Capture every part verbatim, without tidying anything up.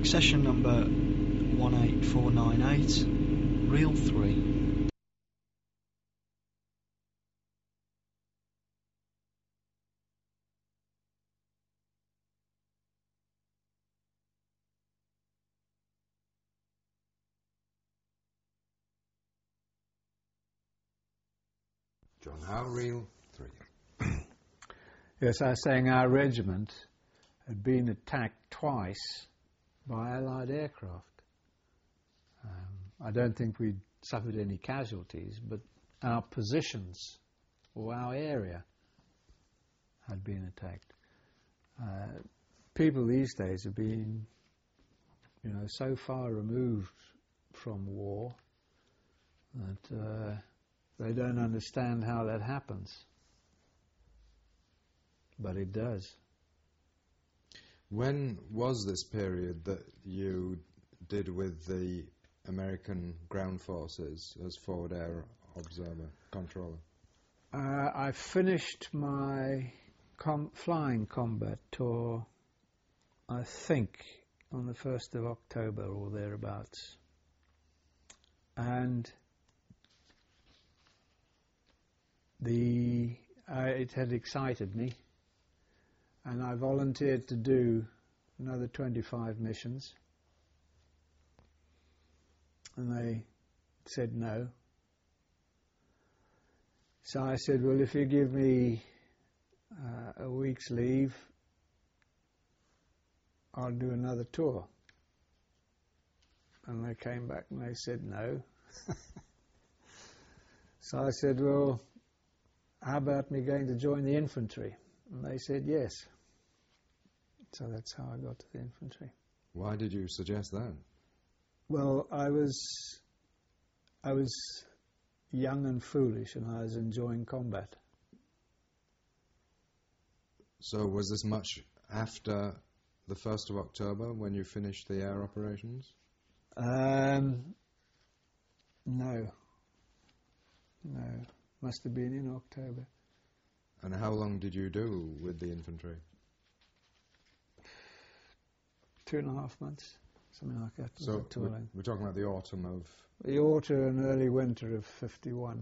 session number one eight four nine eight, reel three. John Howe, reel three. Yes, I was saying our regiment had been attacked twice by Allied aircraft. Um, I don't think we'd suffered any casualties, but our positions or our area had been attacked. Uh, people these days have been, you know, so far removed from war that uh, they don't understand how that happens. But it does. When was this period that you did with the American ground forces as forward air observer, controller? Uh, I finished my com- flying combat tour, I think, on the first of October or thereabouts. And the uh, it had excited me, and I volunteered to do another twenty-five missions, and they said no. So I said, well, if you give me uh, a week's leave, I'll do another tour. And they came back and they said no. So I said, well, how about me going to join the infantry? And they said yes. So that's how I got to the infantry. Why did you suggest that? Well, I was I was young and foolish, and I was enjoying combat. So was this much after the first of October when you finished the air operations? Um, no. No. Must have been in October. And how long did you do with the infantry? Two and a half months, something like that. So we're, we're talking about the autumn of... The autumn and early winter of fifty-one.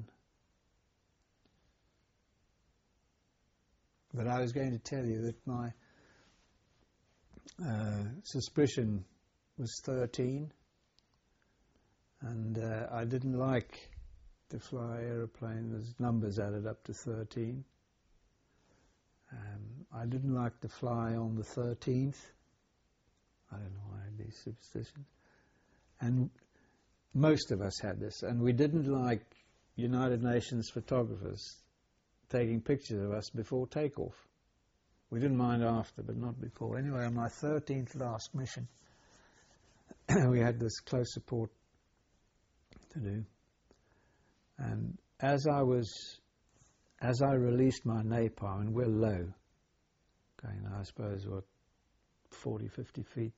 But I was going to tell you that my uh, suspicion was thirteen, and uh, I didn't like to fly aeroplane. There's numbers added up to thirteen. Um, I didn't like to fly on the thirteenth. I don't know why I had these superstitions. And most of us had this, and we didn't like United Nations photographers taking pictures of us before takeoff. We didn't mind after, but not before. Anyway, on my thirteenth last mission, we had this close support to do. And as I was, as I released my napalm, and we're low, going, I suppose, what, forty, fifty feet,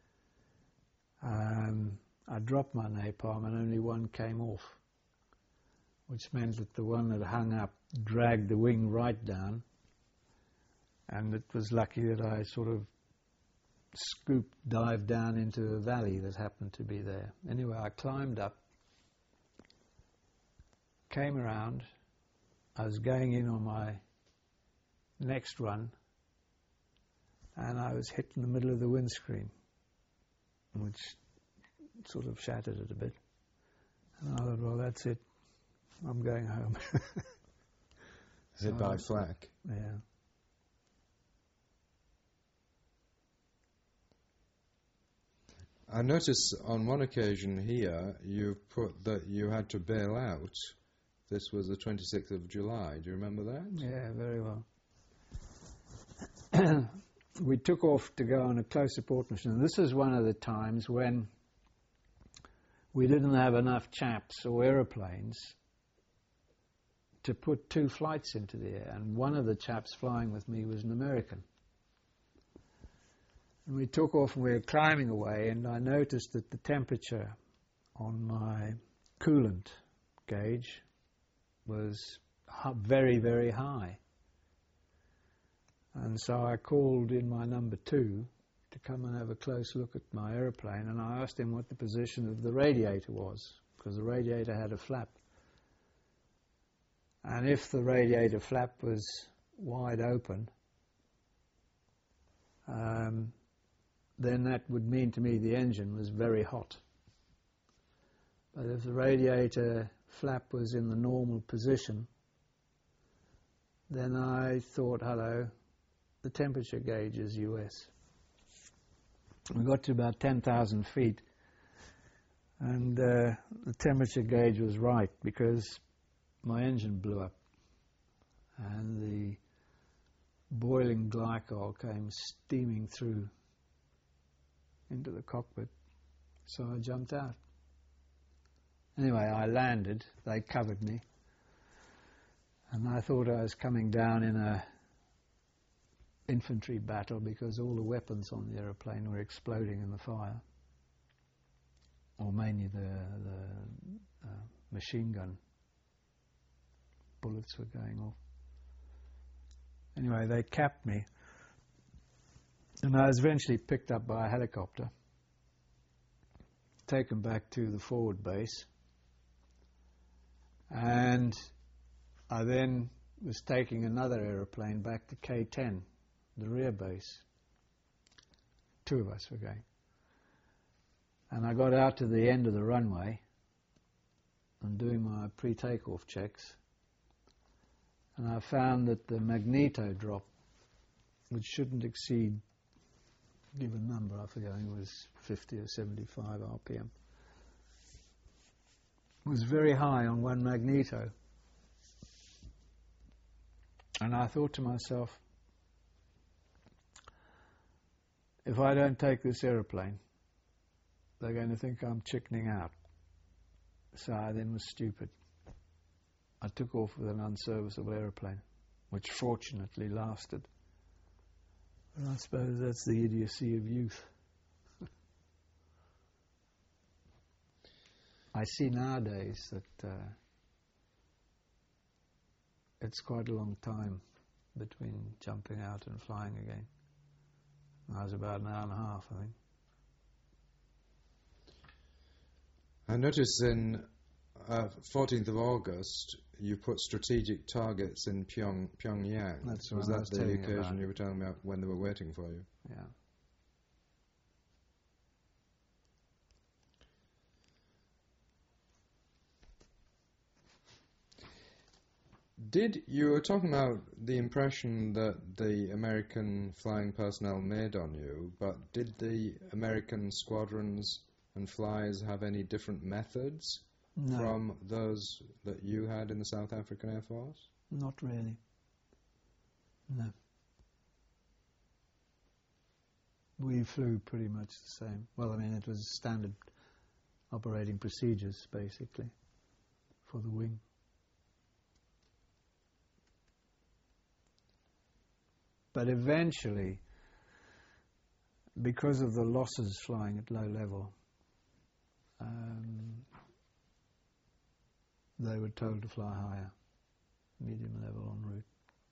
um, I dropped my napalm and only one came off, which meant that the one that hung up dragged the wing right down, and it was lucky that I sort of scooped, dived down into a valley that happened to be there. Anyway, I climbed up, came around, I was going in on my next run, and I was hit in the middle of the windscreen, which sort of shattered it a bit. And I thought, well, that's it. I'm going home. Hit so by flak. Yeah. I notice on one occasion here you put that you had to bail out. This was the twenty-sixth of July. Do you remember that? Yeah, very well. We took off to go on a close support mission. And this is one of the times when we didn't have enough chaps or aeroplanes to put two flights into the air. And one of the chaps flying with me was an American. And we took off and we were climbing away, and I noticed that the temperature on my coolant gauge was very, very high. And so I called in my number two to come and have a close look at my aeroplane, and I asked him what the position of the radiator was, because the radiator had a flap. And if the radiator flap was wide open, um, then that would mean to me the engine was very hot. But if the radiator flap was in the normal position, then I thought, hello, the temperature gauge is U S. We got to about ten thousand feet, and uh, the temperature gauge was right, because my engine blew up and the boiling glycol came steaming through into the cockpit, so I jumped out. Anyway, I landed, they covered me, and I thought I was coming down in a infantry battle, because all the weapons on the aeroplane were exploding in the fire, or mainly the, the uh, machine gun bullets were going off. Anyway, they capped me, and I was eventually picked up by a helicopter, taken back to the forward base, and I then was taking another aeroplane back to K ten, the rear base. Two of us were going. And I got out to the end of the runway and doing my pre-takeoff checks, and I found that the magneto drop, which shouldn't exceed, give a number, I forget, I think it was fifty or seventy-five R P M, was very high on one magneto. And I thought to myself, if I don't take this aeroplane, they're going to think I'm chickening out. So I then was stupid. I took off with an unserviceable aeroplane, which fortunately lasted. But I suppose that's the idiocy of youth. I see nowadays that uh, it's quite a long time between jumping out and flying again. I was about an hour and a half, I think. I noticed in uh, fourteenth of August you put strategic targets in Pyong, Pyongyang. That's was what I that was the telling you occasion about. you were telling me about when they were waiting for you? Yeah. Did you were talking about the impression that the American flying personnel made on you, but did the American squadrons and flyers have any different methods No, from those that you had in the South African Air Force? not really. No. We flew pretty much the same. Well, I mean, it was standard operating procedures, basically, for the wing. But eventually, because of the losses flying at low level, um, they were told to fly higher, medium level en route.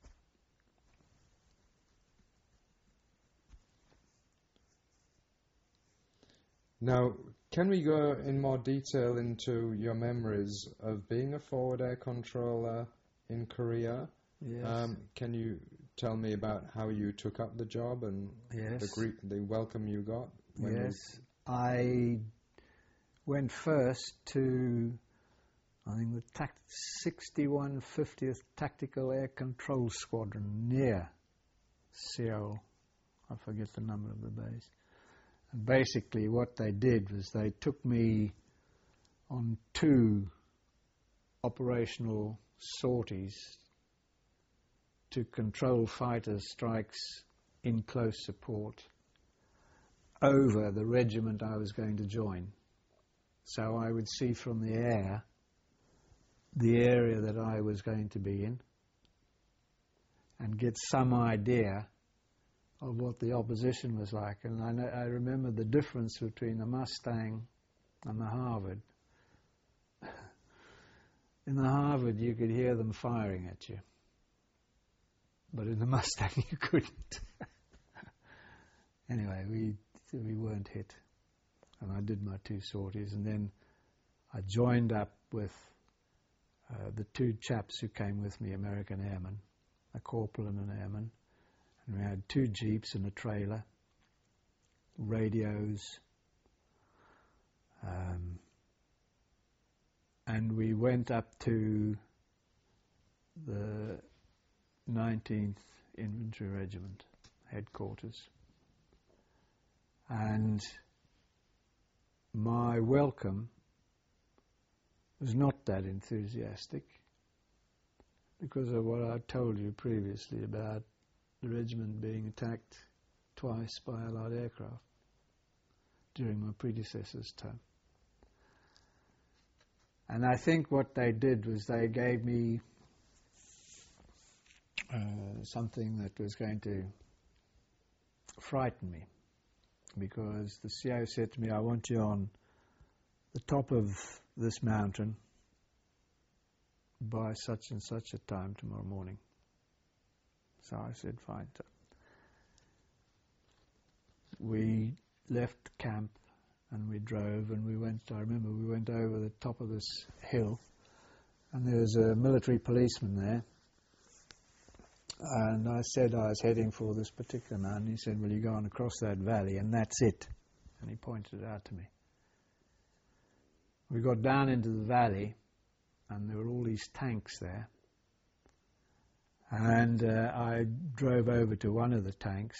Now, can we go in more detail into your memories of being a forward air controller in Korea? Yes. Um, can you tell me about how you took up the job and Yes. the, gre- the welcome you got? When Yes. I went first to, I think, the tac- sixty-one fiftieth Tactical Air Control Squadron near Seoul. I forget the number of the base. And basically what they did was they took me on two operational sorties to control fighter strikes in close support over the regiment I was going to join. So I would see from the air the area that I was going to be in and get some idea of what the opposition was like. And I, know, I remember the difference between the Mustang and the Harvard. In the Harvard you could hear them firing at you, but in the Mustang you couldn't. anyway, we we weren't hit, and I did my two sorties, and then I joined up with uh, the two chaps who came with me, American airmen, a corporal and an airman, and we had two jeeps and a trailer, radios, um, and we went up to the nineteenth Infantry Regiment headquarters, and my welcome was not that enthusiastic because of what I told you previously about the regiment being attacked twice by Allied aircraft during my predecessor's term. And I think what they did was they gave me uh, something that was going to frighten me, because the C O said to me, I want you on the top of this mountain by such and such a time tomorrow morning. So I said, fine. So we left camp and we drove and we went, I remember we went over the top of this hill, and there was a military policeman there, and I said I was heading for this particular mountain. He said, well, you go on across that valley and that's it. And he pointed it out to me. We got down into the valley and there were all these tanks there, and uh, I drove over to one of the tanks,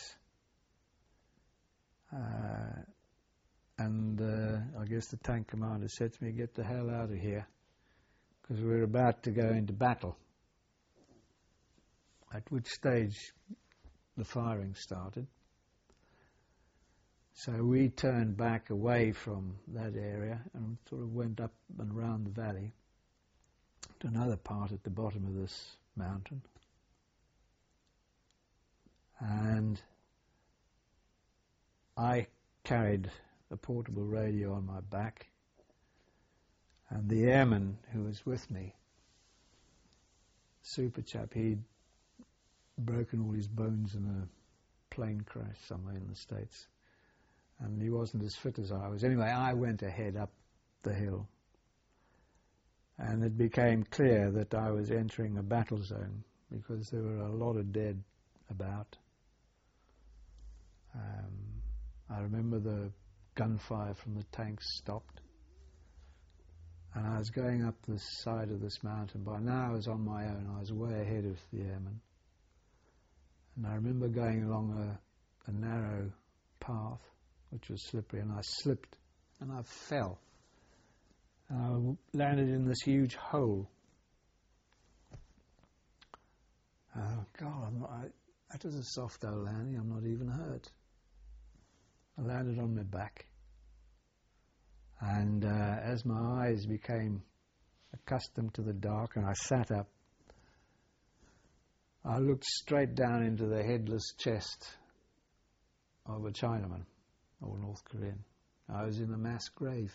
uh, and uh, I guess the tank commander said to me, get the hell out of here, because we're about to go into battle. At which stage the firing started. So we turned back away from that area and sort of went up and around the valley to another part at the bottom of this mountain. And I carried a portable radio on my back, and the airman who was with me, super chap, he'd broken all his bones in a plane crash somewhere in the States, and he wasn't as fit as I was. Anyway, I went ahead up the hill, and it became clear that I was entering a battle zone because there were a lot of dead about. Um, I remember the gunfire from the tanks stopped, and I was going up the side of this mountain. By now I was on my own. I was way ahead of the airmen. And I remember going along a, a narrow path, which was slippery, and I slipped and I fell. And I w- landed in this huge hole. Oh, God, I'm not, I, that was a soft old landing. I'm not even hurt. I landed on my back. And uh, as my eyes became accustomed to the dark and I sat up, I looked straight down into the headless chest of a Chinaman or North Korean. I was in a mass grave.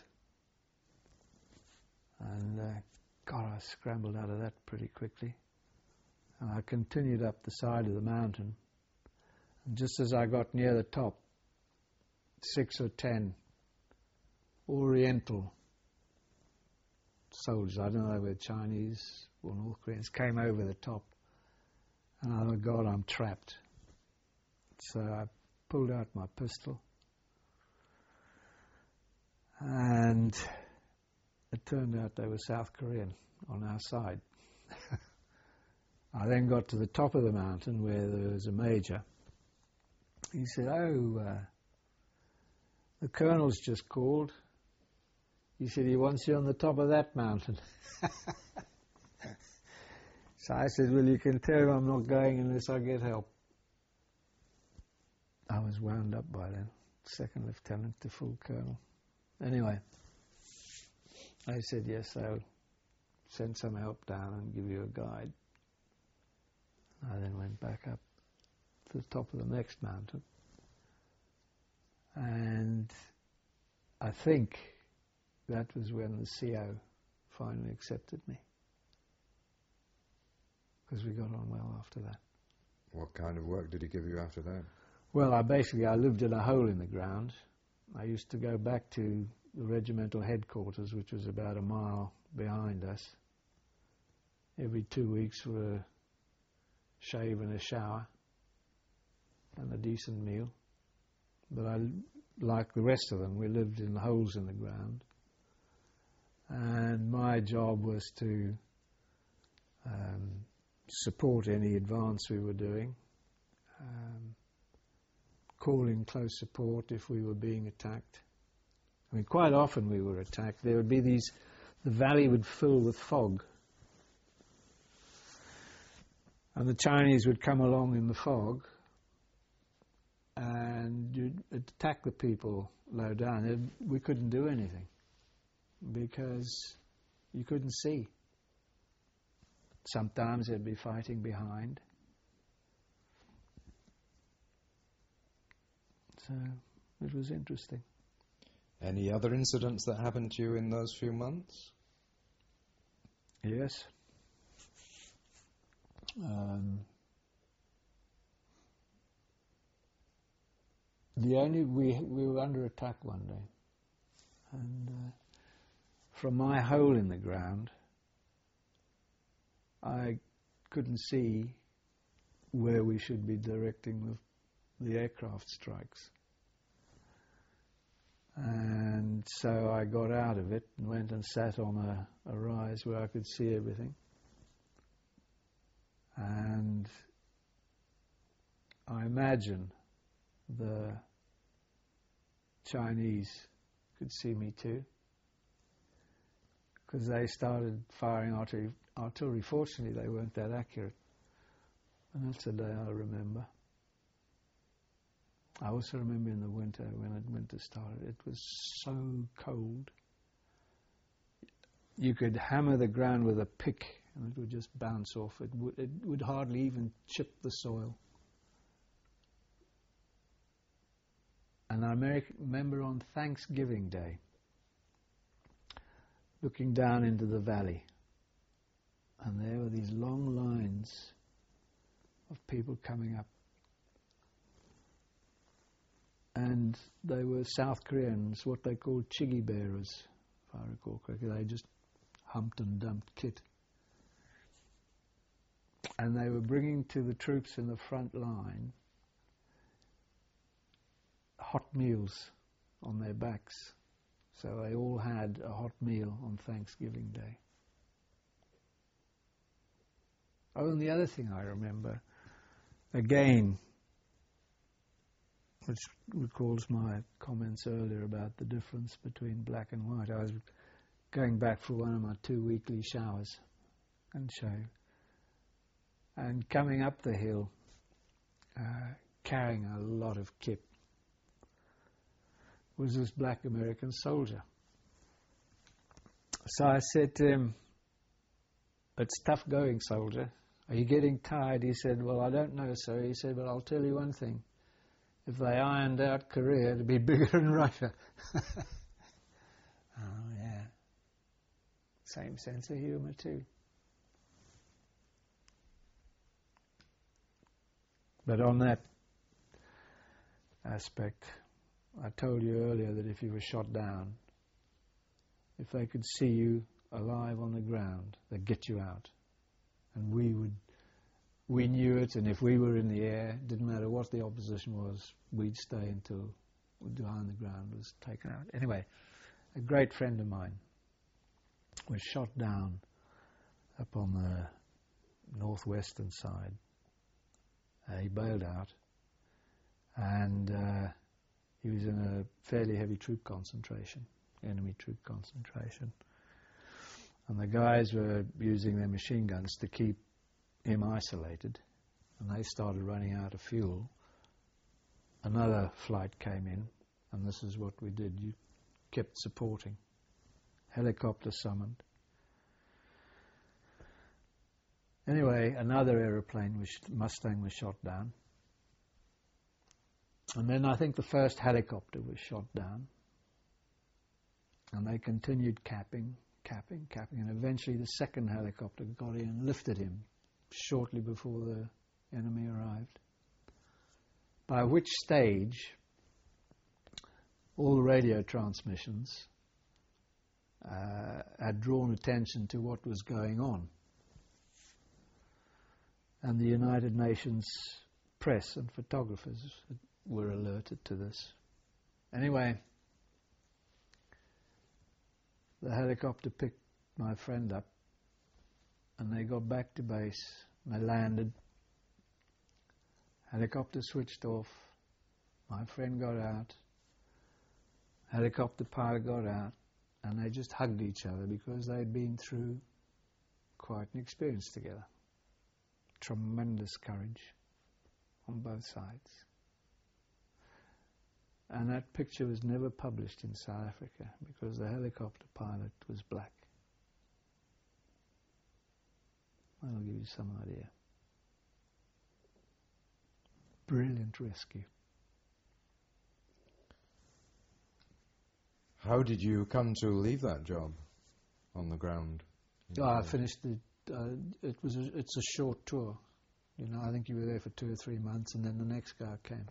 And, uh, God, I scrambled out of that pretty quickly. And I continued up the side of the mountain. And just as I got near the top, six or ten Oriental soldiers, I don't know if they were Chinese or North Koreans, came over the top. And I thought, God, I'm trapped. So I pulled out my pistol. And it turned out they were South Korean on our side. I then got to the top of the mountain where there was a major. He said, oh, uh, the colonel's just called. He said he wants you on the top of that mountain. So I said, well, you can tell him I'm not going unless I get help. I was wound up by then, second lieutenant to full colonel. Anyway, I said, yes, I'll send some help down and give you a guide. I then went back up to the top of the next mountain. And I think that was when the C O finally accepted me, because we got on well after that. What kind of work did he give you after that? Well, I basically, I lived in a hole in the ground. I used to go back to the regimental headquarters, which was about a mile behind us, every two weeks for a shave and a shower and a decent meal. But I, like the rest of them, we lived in holes in the ground. And my job was to um, support any advance we were doing, um, call in close support if we were being attacked. I mean, quite often we were attacked. There would be these, the valley would fill with fog. And the Chinese would come along in the fog and you'd attack the people low down. It, we couldn't do anything because you couldn't see. Sometimes they'd be fighting behind. So it was interesting. Any other incidents that happened to you in those few months? Yes. Um, the only we we were under attack one day, and uh, from my hole in the ground, I couldn't see where we should be directing the, the aircraft strikes. And so I got out of it and went and sat on a, a rise where I could see everything. And I imagine the Chinese could see me too, because they started firing artillery, artillery. Fortunately, they weren't that accurate. And that's a day I remember. I also remember in the winter, when it, winter started, it was so cold. You could hammer the ground with a pick and it would just bounce off. It would, it would hardly even chip the soil. And I remember on Thanksgiving Day, looking down into the valley, and there were these long lines of people coming up. And they were South Koreans, what they called chiggy bearers, if I recall correctly. They just humped and dumped kit. And they were bringing to the troops in the front line hot meals on their backs. So they all had a hot meal on Thanksgiving Day. Oh, and the other thing I remember, again, which recalls my comments earlier about the difference between black and white. I was going back for one of my two weekly showers and shave, and coming up the hill, uh, carrying a lot of kit, was this black American soldier. So I said to him, "It's tough going, soldier. Are you getting tired?" He said, "Well, I don't know, sir." He said, "But I'll tell you one thing. If they ironed out Korea, it'd be bigger than Russia." Oh, yeah. Same sense of humour too. But on that aspect, I told you earlier that if you were shot down, if they could see you alive on the ground, they'd get you out. And we would We knew it, and if we were in the air, didn't matter what the opposition was, we'd stay until the guy on the ground was taken out. Anyway, a great friend of mine was shot down up on the northwestern side. Uh, he bailed out, and uh, he was in a fairly heavy troop concentration, enemy troop concentration. And the guys were using their machine guns to keep him isolated, and they started running out of fuel. Another flight came in, and this is what we did. You kept supporting. Helicopter summoned. Anyway, another aeroplane, was, Mustang, was shot down. And then I think the first helicopter was shot down. And they continued capping, capping, capping, and eventually the second helicopter got in and lifted him shortly before the enemy arrived. by which stage all the radio transmissions uh, had drawn attention to what was going on. And the United Nations press and photographers were alerted to this. Anyway, the helicopter picked my friend up and they got back to base. They landed. Helicopter switched off. My friend got out. Helicopter pilot got out, and they just hugged each other because they'd been through quite an experience together. Tremendous courage on both sides. And that picture was never published in South Africa because the helicopter pilot was black. That'll give you some idea. Brilliant rescue. How did you come to leave that job on the ground? Oh, I finished the. Uh, it was. A, it's a short tour. You know, I think you were there for two or three months, and then the next guy came.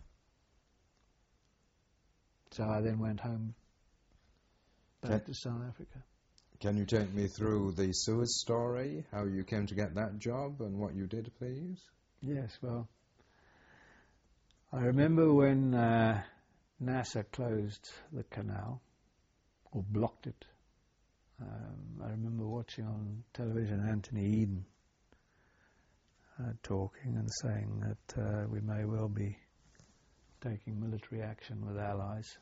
So I then went home back Can, to South Africa. Can you take me through the Suez story? How you came to get that job and what you did, please? Yes. Well, I remember when uh, NASA closed the canal. Or blocked it. Um, I remember watching on television Anthony Eden uh, talking and saying that uh, we may well be taking military action with allies.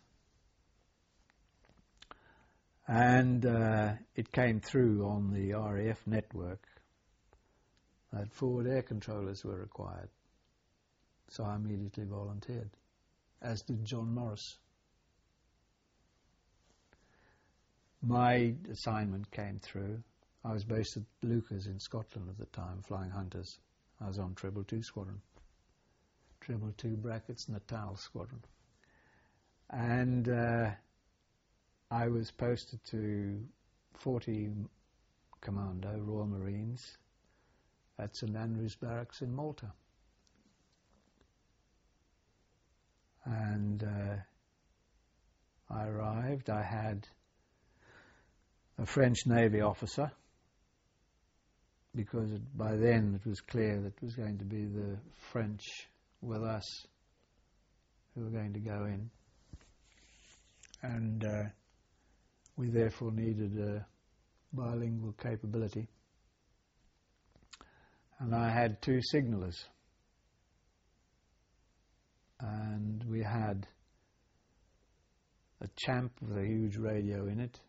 And uh, it came through on the R A F network that forward air controllers were required. So I immediately volunteered, as did John Morris. My assignment came through. I was based at Lucas in Scotland at the time, flying Hunters. I was on Treble Two Squadron. Treble Two brackets Natal Squadron. And uh, I was posted to forty Commando Royal Marines at St Andrews Barracks in Malta. And uh, I arrived. I had a French Navy officer, because it, by then it was clear that it was going to be the French with us who were going to go in. And uh, we therefore needed a bilingual capability. And I had two signallers. And we had a Champ with a huge radio in it.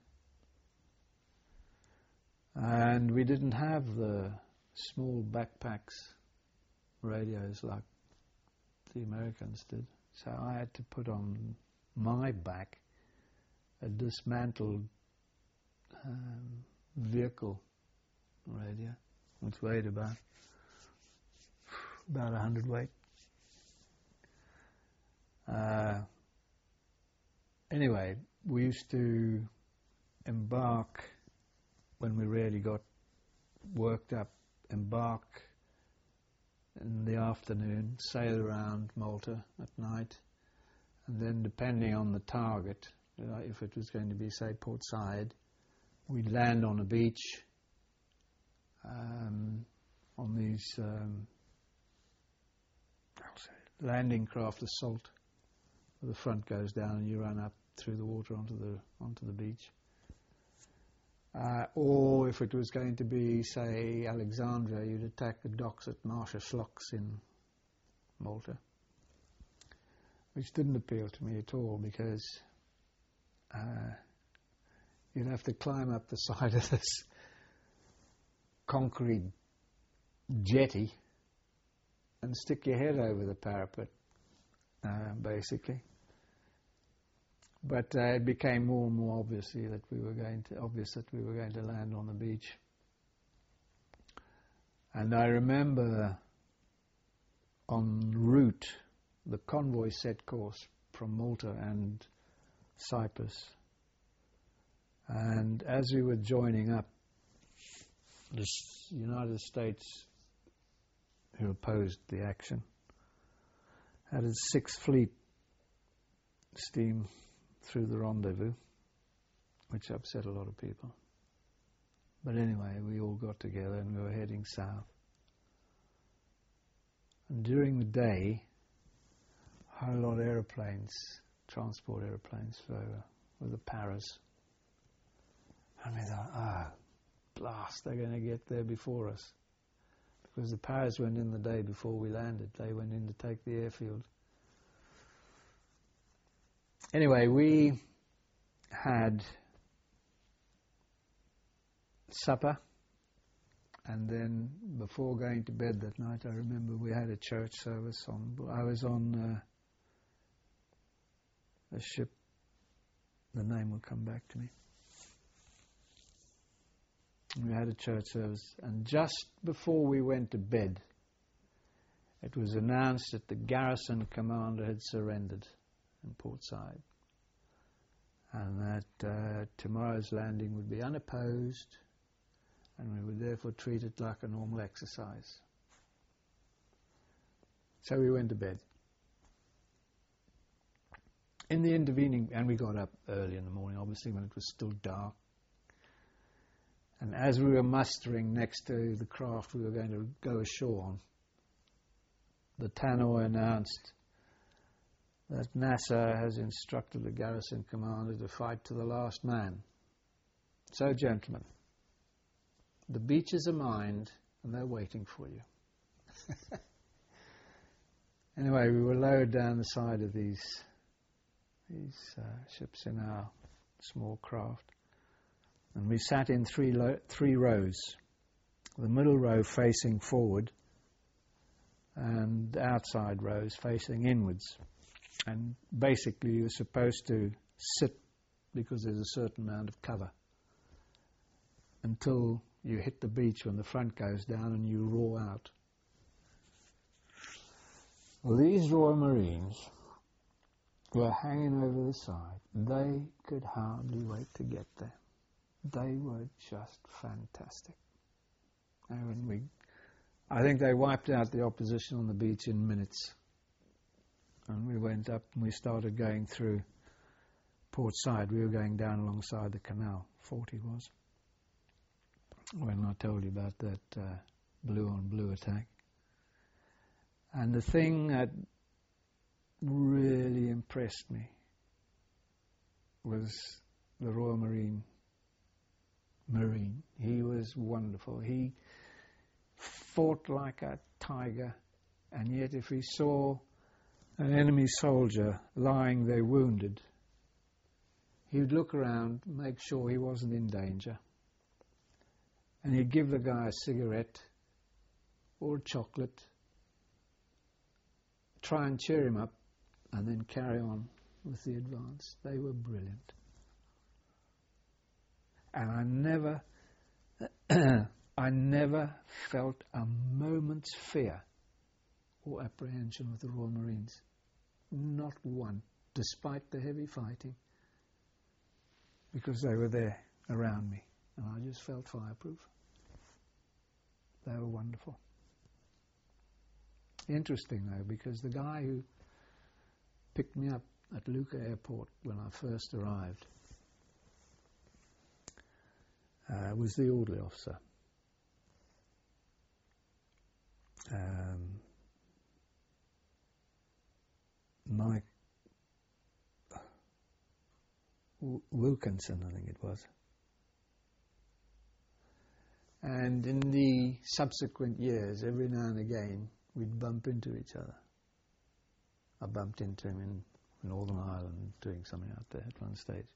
And we didn't have the small backpacks radios like the Americans did. So I had to put on my back a dismantled um, vehicle radio, which weighed about about a hundred weight. Uh, anyway, we used to embark when we really got worked up, embark in the afternoon, sail around Malta at night, and then depending on the target, you know, if it was going to be, say, Port Said, we'd land on a beach um, on these um, landing craft assault, where the front goes down and you run up through the water onto the onto the beach. Uh, or if it was going to be, say, Alexandria, you'd attack the docks at Marsha Schlocks in Malta, which didn't appeal to me at all because uh, you'd have to climb up the side of this concrete jetty and stick your head over the parapet, uh, basically. But uh, it became more and more obviously that we were going to obvious that we were going to land on the beach. And I remember en route, the convoy set course from Malta and Cyprus. And as we were joining up, the United States, who opposed the action, had a Sixth Fleet steam through the rendezvous, which upset a lot of people. But anyway, we all got together and we were heading south. And during the day, a whole lot of aeroplanes, transport aeroplanes, flew over with the Paras. And we thought, ah, blast, they're going to get there before us. Because the Paras went in the day before we landed. They went in to take the airfield. Anyway, we had supper, and then before going to bed that night, I remember we had a church service on. I was on uh, a ship. The name will come back to me. We had a church service, and just before we went to bed, it was announced that the garrison commander had surrendered in Port Said, and that uh, tomorrow's landing would be unopposed, and we would therefore treat it like a normal exercise. So we went to bed. In the intervening, and we got up early in the morning, obviously, when it was still dark. And as we were mustering next to the craft we were going to go ashore on, the tannoy announced that Nasser has instructed the garrison commander to fight to the last man. So, gentlemen, the beaches are mined and they're waiting for you. Anyway, we were lowered down the side of these, these uh, ships in our small craft. And we sat in three lo- three rows, the middle row facing forward and outside rows facing inwards. And basically you're supposed to sit because there's a certain amount of cover until you hit the beach when the front goes down and you roar out. Well, these Royal Marines were hanging over the side. They could hardly wait to get there. They were just fantastic. And when we, I think they wiped out the opposition on the beach in minutes. And we went up and we started going through Port Said. We were going down alongside the canal, forty was, when I told you about that uh, blue on blue attack. And the thing that really impressed me was the Royal Marine Marine. He was wonderful. He fought like a tiger, and yet if he saw an enemy soldier lying there wounded, he would look around, make sure he wasn't in danger, and he'd give the guy a cigarette or a chocolate, try and cheer him up, and then carry on with the advance. They were brilliant. And I never, I never felt a moment's fear or apprehension with the Royal Marines. Not one, despite the heavy fighting, because they were there around me, and I just felt fireproof. They were wonderful. Interesting though, because the guy who picked me up at Lucca Airport when I first arrived Uh, was the orderly officer. Um, Mike w- Wilkinson, I think it was. And in the subsequent years, every now and again, we'd bump into each other. I bumped into him in Northern Ireland doing something out there at one stage.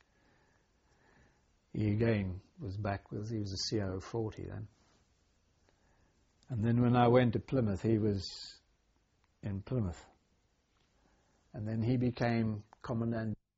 He again was back with, he was a C O forty then. And then when I went to Plymouth, he was in Plymouth. And then he became Commandant